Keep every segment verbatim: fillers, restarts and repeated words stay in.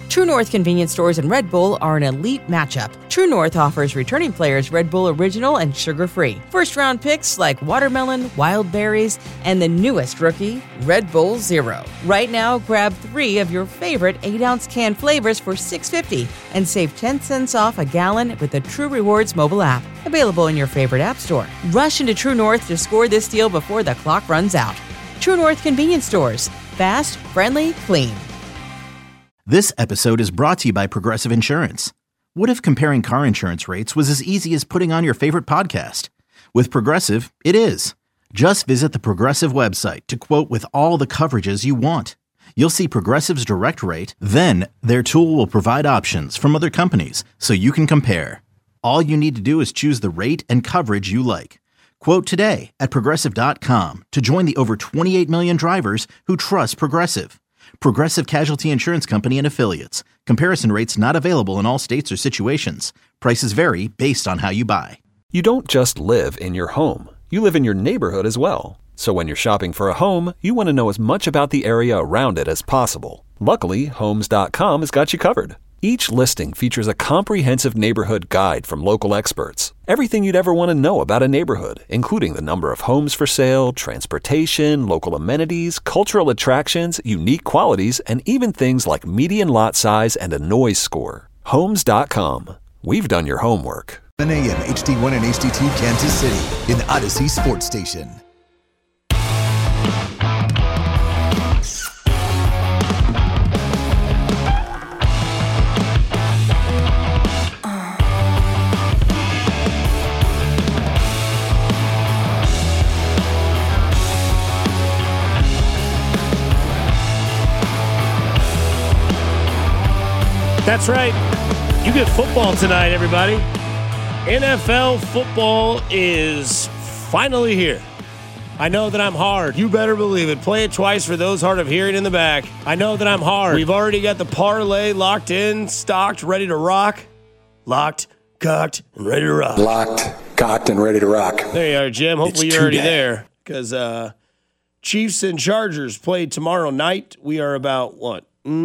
True North Convenience Stores and Red Bull are an elite matchup. True North offers returning players Red Bull Original and sugar-free. First-round picks like watermelon, wild berries, and the newest rookie, Red Bull Zero. Right now, grab three of your favorite eight-ounce can flavors for six dollars and fifty cents and save ten cents off a gallon with the True Rewards mobile app. Available in your favorite app store. Rush into True North to score this deal before the clock runs out. True North Convenience Stores. Fast, friendly, clean. This episode is brought to you by Progressive Insurance. What if comparing car insurance rates was as easy as putting on your favorite podcast? With Progressive, it is. Just visit the Progressive website to quote with all the coverages you want. You'll see Progressive's direct rate, then their tool will provide options from other companies so you can compare. All you need to do is choose the rate and coverage you like. Quote today at Progressive dot com to join the over twenty-eight million drivers who trust Progressive. Progressive Casualty Insurance Company and Affiliates. Comparison rates not available in all states or situations. Prices vary based on how you buy. You don't just live in your home. You live in your neighborhood as well. So when you're shopping for a home, you want to know as much about the area around it as possible. Luckily, Homes dot com has got you covered. Each listing features a comprehensive neighborhood guide from local experts. Everything you'd ever want to know about a neighborhood, including the number of homes for sale, transportation, local amenities, cultural attractions, unique qualities, and even things like median lot size and a noise score. Homes dot com. We've done your homework. ten a.m. H D one and H D two Kansas City in the Odyssey Sports Station. That's right. You get football tonight, everybody. N F L football is finally here. I know that I'm hard. You better believe it. Play it twice for those hard of hearing in the back. I know that I'm hard. We've already got the parlay locked in, stocked, ready to rock. Locked, cocked, and ready to rock. Locked, cocked, and ready to rock. There you are, Jim. Hopefully It's you're already today. there. Because uh, Chiefs and Chargers play tomorrow night. We are about, what,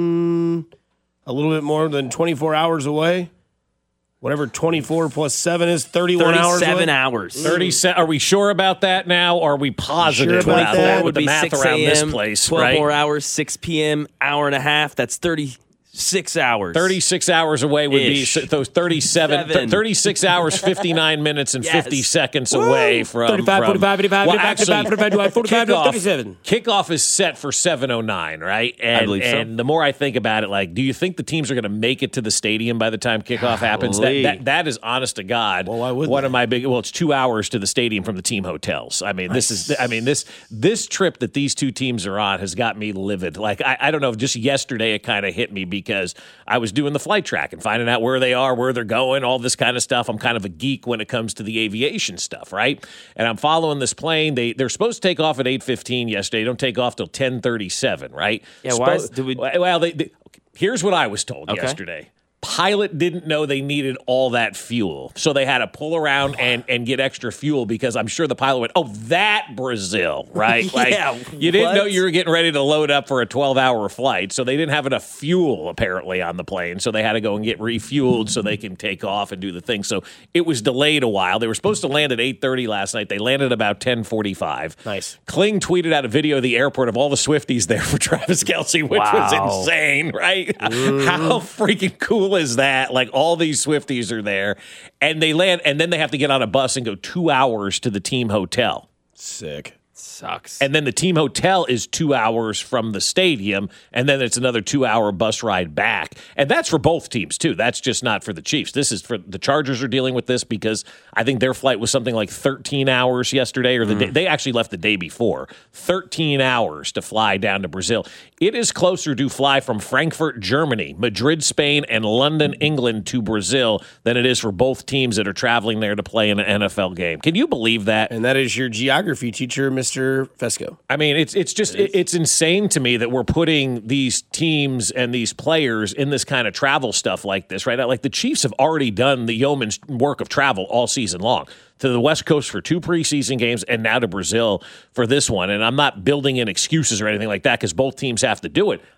mm, a little bit more than twenty-four hours away. Whatever twenty-four plus seven is, thirty-one hours away. thirty-seven hours. thirty. Are we sure about that now? Or are we positive Sure about about that? that Would with the be math six around this a.m., place, twelve right? more hours, six p.m., hour and a half. That's thirty-six hours. thirty-six hours away would Ish. be those thirty-seven, Seven. thirty-six hours, fifty-nine minutes, and Yes. fifty seconds away from thirty-five, from- forty-five, fifty-five, well, fifty-five, actually, forty-five, forty-five, kickoff- thirty-seven. Kickoff is set for seven oh nine, right? And, believe so. and the more I think about it, like, do you think the teams are going to make it to the stadium by the time kickoff happens? That, Golly. that That is, honest to God, Well, why wouldn't one they? of my big. Well, it's two hours to the stadium from the team hotels. I mean, this is. I mean, this this trip that these two teams are on has got me livid. Like, I, I don't know. Just yesterday, it kind of hit me because I was doing the flight track and finding out where they are, where they're going, all this kind of stuff. I'm kind of a geek when it comes to the aviation stuff, right? And I'm following this plane. They they're supposed to take off at eight fifteen yesterday. They don't take off till ten thirty-seven, right? Yeah, why Spo- is- do we- Well, they, they, here's what I was told Okay. yesterday. Pilot didn't know they needed all that fuel, so they had to pull around and, and get extra fuel because I'm sure the pilot went, "Oh, that Brazil, right? Like, Yeah, you didn't what? know you were getting ready to load up for a twelve-hour flight, so they didn't have enough fuel apparently on the plane, so they had to go and get refueled so they can take off and do the thing. So it was delayed a while. They were supposed to land at eight thirty last night. They landed about ten forty-five. Nice. Kling tweeted out a video of the airport of all the Swifties there for Travis Kelce, which Wow. was insane, right? How freaking cool is that? Like, all these Swifties are there, and they land, and then they have to get on a bus and go two hours to the team hotel. Sick. Sucks. And then the team hotel is two hours from the stadium, and then it's another two-hour bus ride back. And that's for both teams, too. That's just not for the Chiefs. This is for the Chargers are dealing with this because I think their flight was something like thirteen hours yesterday, or the day, they actually left the day before. thirteen hours to fly down to Brazil. It is closer to fly from Frankfurt, Germany, Madrid, Spain, and London, England to Brazil than it is for both teams that are traveling there to play in an N F L game. Can you believe that? And that is your geography teacher, Mister Fesco. I mean, it's it's just it it's insane to me that we're putting these teams and these players in this kind of travel stuff like this, right? Like the Chiefs have already done the yeoman's work of travel all season long to the West Coast for two preseason games and now to Brazil for this one. And I'm not building in excuses or anything like that because both teams have to do it.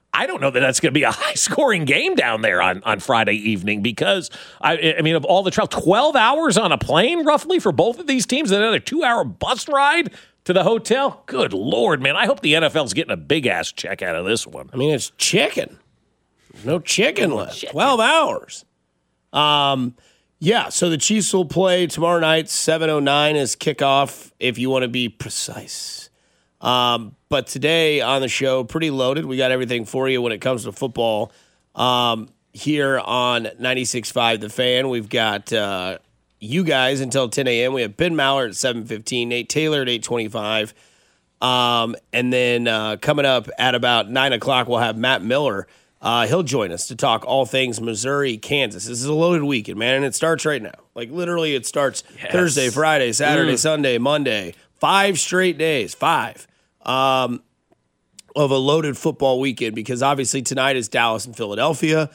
I don't know that that's going to be a high-scoring game down there on, on Friday evening because, I, I mean, of all the travel, twelve hours on a plane roughly for both of these teams, and another two-hour bus ride to the hotel. Good Lord, man. I hope the N F L's getting a big-ass check out of this one. I mean, it's chicken. There's no chicken left. Chicken. twelve hours. Um, yeah, so the Chiefs will play tomorrow night, seven oh nine is kickoff, if you want to be precise. Um, but today on the show, pretty loaded. We got everything for you when it comes to football. Um, here on ninety-six point five The Fan, we've got uh, you guys until ten a.m. We have Ben Maller at seven fifteen, Nate Taylor at eight twenty-five. Um, and then uh, coming up at about nine o'clock, we'll have Matt Miller. Uh, he'll join us to talk all things Missouri, Kansas. This is a loaded weekend, man, and it starts right now. Like, literally, it starts yes. Thursday, Friday, Saturday, mm. Sunday, Monday. Five straight days, five, um, of a loaded football weekend because obviously tonight is Dallas and Philadelphia.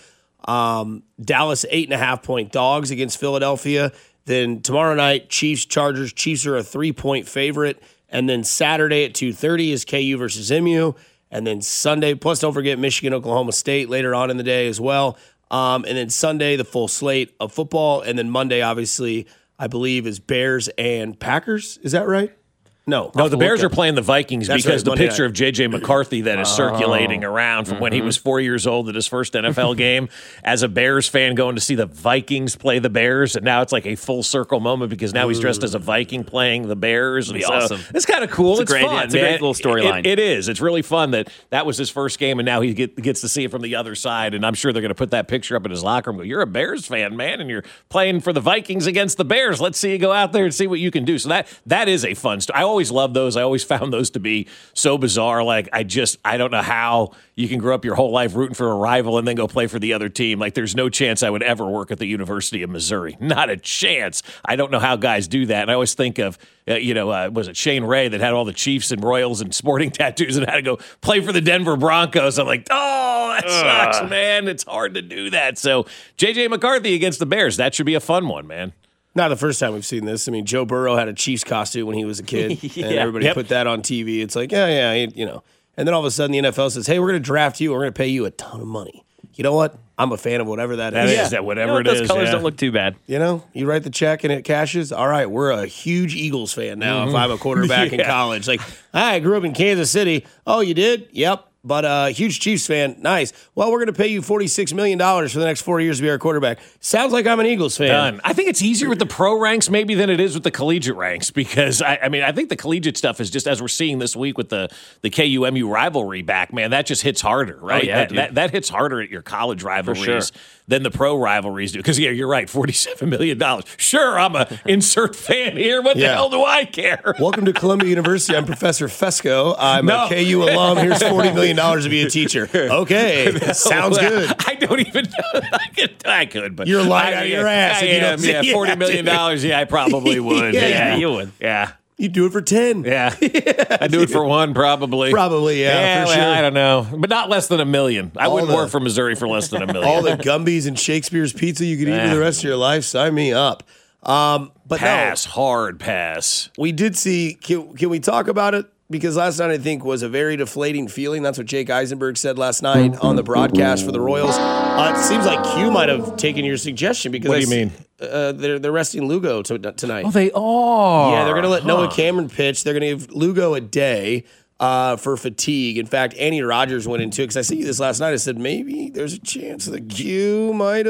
Um, Dallas eight and a half point dogs against Philadelphia. Then tomorrow night, Chiefs, Chargers. Chiefs are a three-point favorite. And then Saturday at two thirty is K U versus M U. And then Sunday, plus don't forget Michigan, Oklahoma State later on in the day as well. Um, and then Sunday, the full slate of football. And then Monday, obviously, I believe is Bears and Packers. Is that right? No. No, the Bears are playing the Vikings That's because right, the Monday picture night. of J J. McCarthy that is oh. circulating around from mm-hmm. when he was four years old at his first N F L game as a Bears fan going to see the Vikings play the Bears. And now it's like a full circle moment because now Ooh. he's dressed as a Viking playing the Bears. It'd be so awesome. It's kind of cool. It's, it's great, fun. yeah, it's man. a great little storyline. It, it is. It's really fun that that was his first game and now he get, gets to see it from the other side. And I'm sure they're going to put that picture up in his locker room. Go, you're a Bears fan, man, and you're playing for the Vikings against the Bears. Let's see you go out there and see what you can do. So that that is a fun story. I always love those. I always found those to be so bizarre. Like, I just, I don't know how you can grow up your whole life rooting for a rival and then go play for the other team. Like, there's no chance I would ever work at the University of Missouri. Not a chance. I don't know how guys do that. And I always think of, uh, you know, uh, was it Shane Ray that had all the Chiefs and Royals and Sporting tattoos and had to go play for the Denver Broncos. I'm like, oh, that sucks, uh. man. It's hard to do that. So J J. McCarthy against the Bears. That should be a fun one, man. Not the first time we've seen this. I mean, Joe Burrow had a Chiefs costume when he was a kid, yeah. and everybody yep. put that on T V. It's like, yeah, yeah, you know. And then all of a sudden the N F L says, hey, we're going to draft you. We're going to pay you a ton of money. You know what? I'm a fan of whatever that, that is. is. Yeah. That whatever you know, it those is. colors yeah. don't look too bad. You know, you write the check and it cashes. All right, we're a huge Eagles fan now mm-hmm. if I'm a quarterback yeah. in college. Like, I grew up in Kansas City. Oh, you did? Yep. But a uh, huge Chiefs fan. Nice. Well, we're going to pay you forty-six million dollars for the next four years to be our quarterback. Sounds like I'm an Eagles fan. Done. I think it's easier with the pro ranks maybe than it is with the collegiate ranks because, I, I mean, I think the collegiate stuff is just, as we're seeing this week with the, the K U M U rivalry back, man, that just hits harder, right? Oh, yeah, that, dude. that, that hits harder at your college rivalries sure. than the pro rivalries do. Because, yeah, you're right, forty-seven million dollars. Sure, I'm a insert fan here. What yeah. the hell do I care? Welcome to Columbia University. I'm Professor Fesco. I'm no. a K U alum. Here's forty million dollars to be a teacher. Okay, no, sounds well, good. I don't even know. I could, I could but you're lying I, out of yeah, your ass. I if you am, don't yeah, say forty million dollars. Yeah, I probably would. yeah, yeah, you would. Yeah, you do it for ten. Yeah, yeah I do it for one, probably. Probably, yeah. yeah for well, sure. I don't know, but not less than a million. I all wouldn't the, work for Missouri for less than a million. All the Gumby's and Shakespeare's pizza you could eat for the rest of your life. Sign me up. Um, but pass, no, hard pass. We did see. Can, can we talk about it? Because last night, I think, was a very deflating feeling. That's what Jake Eisenberg said last night on the broadcast for the Royals. Uh, it seems like Q might have taken your suggestion. Because what do I, you mean? Uh, they're, they're resting Lugo to, tonight. Oh, they are? Yeah, they're going to let huh. Noah Cameron pitch. They're going to give Lugo a day uh, for fatigue. In fact, Andy Rogers went into it. Because I see this last night. I said, maybe there's a chance that Q might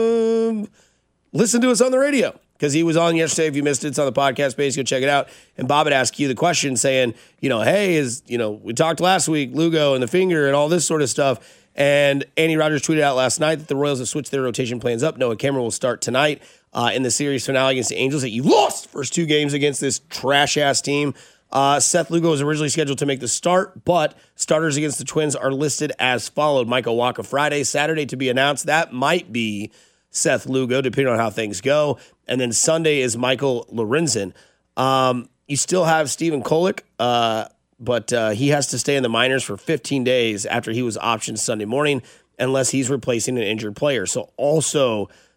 have listened to us on the radio. Because he was on yesterday. If you missed it, it's on the podcast page. Go check it out. And Bob had asked you the question saying, you know, hey, is, you know, we talked last week, Lugo and the finger and all this sort of stuff. And Andy Rogers tweeted out last night that the Royals have switched their rotation plans up. Noah Cameron will start tonight uh, in the series finale against the Angels that you lost first two games against this trash-ass team. Uh, Seth Lugo was originally scheduled to make the start, but starters against the Twins are listed as followed. Michael Wacha Friday, Saturday to be announced. That might be Seth Lugo, depending on how things go. And then Sunday is Michael Lorenzen. Um, you still have Stephen Kolek, uh, but uh, he has to stay in the minors for fifteen days after he was optioned Sunday morning, unless he's replacing an injured player. So also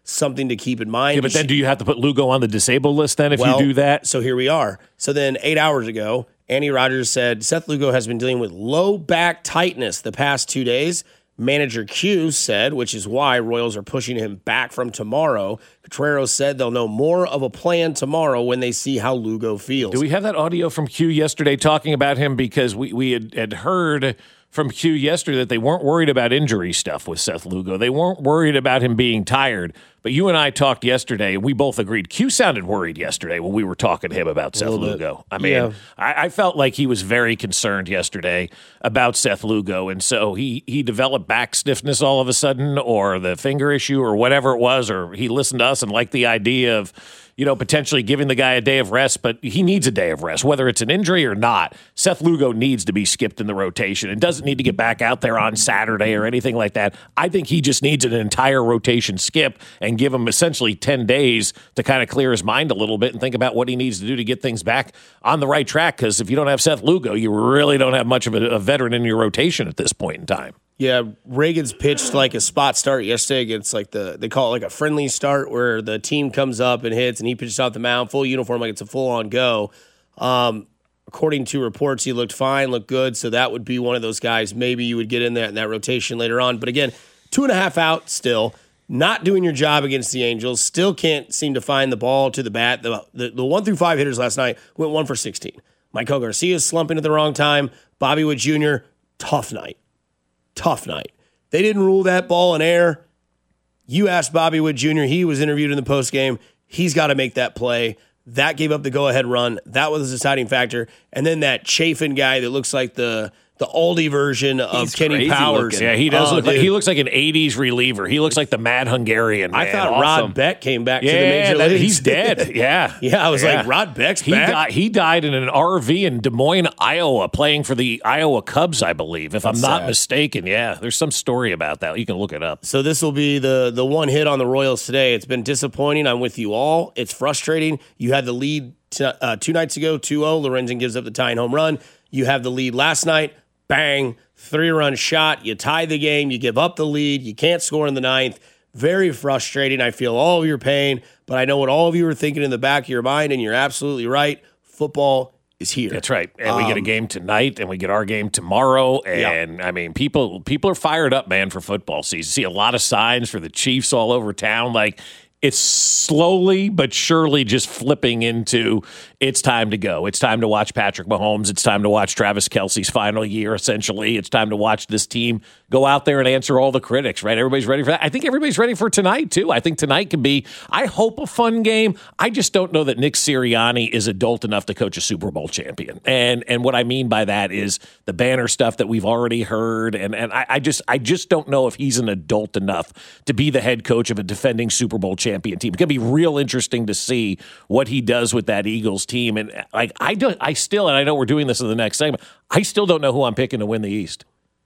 something to keep in mind. Yeah, but then do you have to put Lugo on the disabled list then if well, you do that? So here we are. So then eight hours ago, Andy Rodgers said Seth Lugo has been dealing with low back tightness the past two days. Manager Q said, which is why Royals are pushing him back from tomorrow. Contreras said they'll know more of a plan tomorrow when they see how Lugo feels. Do we have that audio from Q yesterday talking about him? Because we, we had, had heard from Q yesterday that they weren't worried about injury stuff with Seth Lugo. They weren't worried about him being tired. But you and I talked yesterday, and we both agreed. Q sounded worried yesterday when we were talking to him about Seth Lugo. I mean, yeah. I, I felt like he was very concerned yesterday about Seth Lugo, and so he he developed back stiffness all of a sudden, or the finger issue, or whatever it was, or he listened to us and liked the idea of, you know, potentially giving the guy a day of rest, but he needs a day of rest, whether it's an injury or not. Seth Lugo needs to be skipped in the rotation and doesn't need to get back out there on Saturday or anything like that. I think he just needs an entire rotation skip and give him essentially ten days to kind of clear his mind a little bit and think about what he needs to do to get things back on the right track, because if you don't have Seth Lugo, you really don't have much of a, a veteran in your rotation at this point in time. Yeah, Reagan's pitched like a spot start yesterday against like the, they call it like a friendly start where the team comes up and hits and he pitches out the mound, full uniform, like it's a full-on go. Um, according to reports, he looked fine, looked good, so that would be one of those guys maybe you would get in there in that rotation later on. But again, two and a half out still, not doing your job against the Angels, still can't seem to find the ball to the bat. The, the, the one through five hitters last night went one for sixteen. Michael Garcia's slumping at the wrong time. Bobby Witt Junior, tough night. Tough night. They didn't rule that ball in air. You asked Bobby Witt Junior He was interviewed in the postgame. He's got to make that play. That gave up the go-ahead run. That was a deciding factor. And then that Chafin guy that looks like the the Aldi version of He's Kenny Powers. Looking. Yeah, he does. Oh, look like, he looks like an eighties reliever. He looks like the Mad Hungarian. Man. I thought awesome. Rod Beck came back yeah, to the major that, leagues. He's dead. Yeah, yeah. I was yeah. like, Rod Beck's he back. Died, he died in an R V in Des Moines, Iowa, playing for the Iowa Cubs, I believe, if That's I'm not sad. mistaken. Yeah, there's some story about that. You can look it up. So this will be the the one hit on the Royals today. It's been disappointing. I'm with you all. It's frustrating. You had the lead t- uh, two nights ago, two oh. Lorenzen gives up the tying home run. You have the lead last night. Bang. Three-run shot, you tie the game, you give up the lead, you can't score in the ninth. Very frustrating. I feel all of your pain, but I know what all of you are thinking in the back of your mind, and you're absolutely right. Football is here. That's right. And um, we get a game tonight, and we get our game tomorrow. And, yeah. I mean, people people are fired up, man, for football season. See a lot of signs for the Chiefs all over town. Like, it's slowly but surely just flipping into it's time to go. It's time to watch Patrick Mahomes. It's time to watch Travis Kelce's final year, essentially. It's time to watch this team go out there and answer all the critics, right? Everybody's ready for that. I think everybody's ready for tonight, too. I think tonight can be, I hope, a fun game. I just don't know that Nick Sirianni is adult enough to coach a Super Bowl champion. And and what I mean by that is the banner stuff that we've already heard. And, and I, I just I just don't know if he's an adult enough to be the head coach of a defending Super Bowl champion. Champion team. It's going to be real interesting to see what he does with that Eagles team. And like I don't, I still, and I know we're doing this in the next segment, I still don't know who I'm picking to win the East.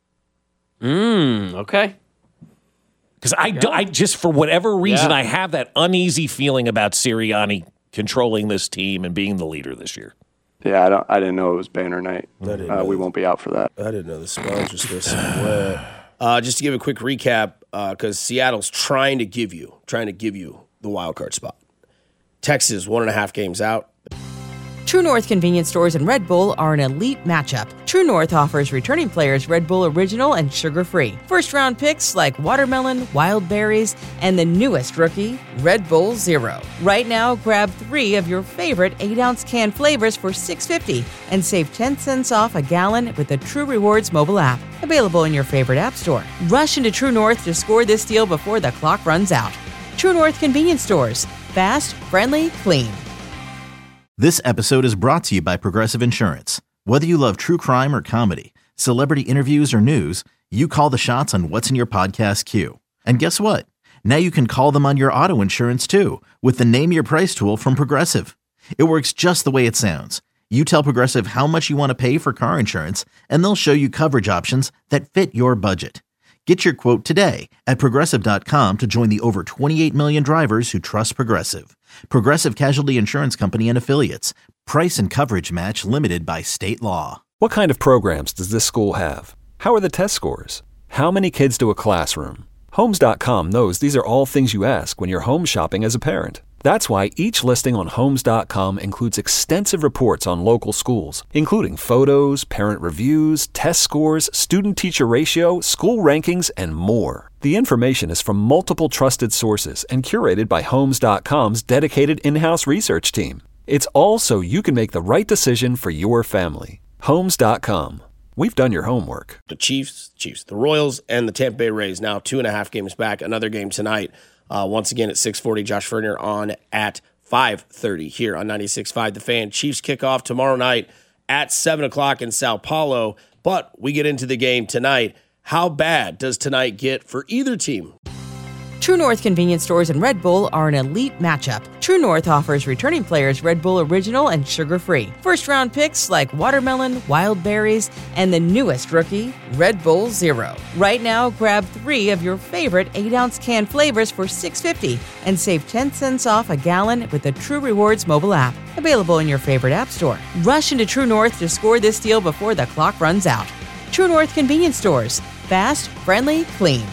Mm, okay. Because I, do, I just, for whatever reason, yeah. I have that uneasy feeling about Sirianni controlling this team and being the leader this year. Yeah, I don't. I didn't know it was banner night. Uh, we won't be out for that. I didn't know the sponge was supposed to be wet. Uh, just to give a quick recap, because uh, Seattle's trying to give you, trying to give you the wild card spot. Texas, one and a half games out. True North convenience stores and Red Bull are an elite matchup. True North offers returning players Red Bull Original and sugar-free. First-round picks like watermelon, wild berries, and the newest rookie, Red Bull Zero. Right now, grab three of your favorite eight-ounce can flavors for six dollars and fifty cents and save ten cents off a gallon with the True Rewards mobile app. Available in your favorite app store. Rush into True North to score this deal before the clock runs out. True North convenience stores. Fast, friendly, clean. This episode is brought to you by Progressive Insurance. Whether you love true crime or comedy, celebrity interviews or news, you call the shots on what's in your podcast queue. And guess what? Now you can call them on your auto insurance too with the Name Your Price tool from Progressive. It works just the way it sounds. You tell Progressive how much you want to pay for car insurance, and they'll show you coverage options that fit your budget. Get your quote today at Progressive dot com to join the over twenty-eight million drivers who trust Progressive. Progressive Casualty Insurance Company and Affiliates. Price and coverage match limited by state law. What kind of programs does this school have? How are the test scores? How many kids to a classroom? Homes dot com knows these are all things you ask when you're home shopping as a parent. That's why each listing on Homes dot com includes extensive reports on local schools, including photos, parent reviews, test scores, student-teacher ratio, school rankings, and more. The information is from multiple trusted sources and curated by Homes dot com's dedicated in-house research team. It's all so you can make the right decision for your family. Homes dot com. We've done your homework. The Chiefs, Chiefs, the Royals, and the Tampa Bay Rays now two and a half games back. Another game tonight. Uh, once again at six forty. Josh Vernier on at five thirty here on ninety-six point five The Fan. Chiefs kick off tomorrow night at seven o'clock in Sao Paulo. But we get into the game tonight. How bad does tonight get for either team? True North convenience stores and Red Bull are an elite matchup. True North offers returning players Red Bull Original and sugar-free. First-round picks like watermelon, wild berries, and the newest rookie, Red Bull Zero. Right now, grab three of your favorite eight ounce can flavors for six dollars and fifty cents and save ten cents off a gallon with the True Rewards mobile app. Available in your favorite app store. Rush into True North to score this deal before the clock runs out. True North convenience stores. Fast, friendly, clean.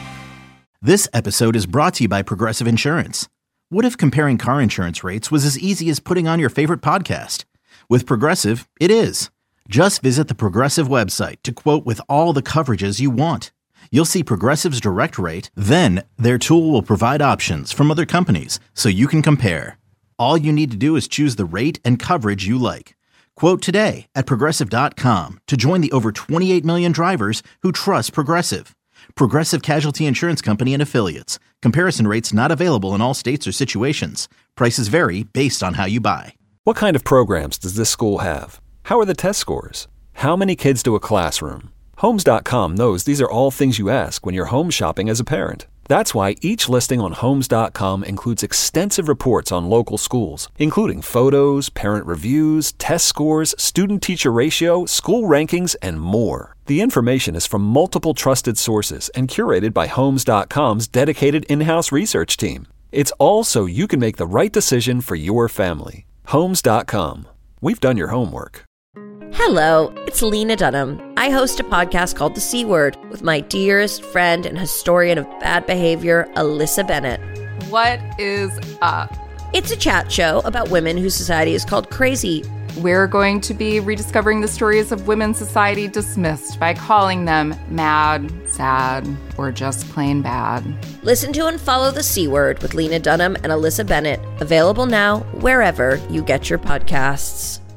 This episode is brought to you by Progressive Insurance. What if comparing car insurance rates was as easy as putting on your favorite podcast? With Progressive, it is. Just visit the Progressive website to quote with all the coverages you want. You'll see Progressive's direct rate, then their tool will provide options from other companies so you can compare. All you need to do is choose the rate and coverage you like. Quote today at Progressive dot com to join the over twenty-eight million drivers who trust Progressive. Progressive Casualty Insurance Company and Affiliates. Comparison rates not available in all states or situations. Prices vary based on how you buy. What kind of programs does this school have? How are the test scores? How many kids do a classroom? Homes dot com knows these are all things you ask when you're home shopping as a parent. That's why each listing on Homes dot com includes extensive reports on local schools, including photos, parent reviews, test scores, student-teacher ratio, school rankings, and more. The information is from multiple trusted sources and curated by Homes dot com's dedicated in-house research team. It's all so you can make the right decision for your family. Homes dot com. We've done your homework. Hello, it's Lena Dunham. I host a podcast called The C Word with my dearest friend and historian of bad behavior, Alyssa Bennett. What is up? It's a chat show about women whose society is called crazy. We're going to be rediscovering the stories of women society dismissed by calling them mad, sad, or just plain bad. Listen to and follow The C Word with Lena Dunham and Alyssa Bennett. Available now wherever you get your podcasts.